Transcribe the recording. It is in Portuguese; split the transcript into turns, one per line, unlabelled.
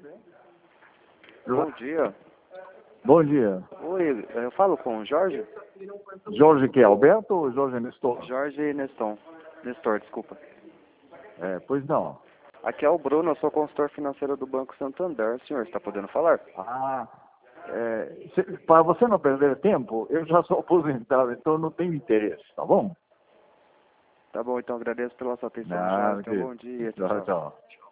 Bom dia.
Bom dia.
Oi, eu falo com o Jorge?
Jorge que? Alberto ou Jorge Nestor?
Jorge Nestor. Nestor, desculpa.
Pois não.
Aqui é o Bruno, eu sou consultor financeiro do Banco Santander. O senhor está podendo falar?
Para você não perder tempo, eu já sou aposentado, então não tenho interesse, tá bom?
Tá bom, então agradeço pela sua atenção,
Nada,
Jorge. Tenha um bom dia.
tchau,
Tchau.
tchau.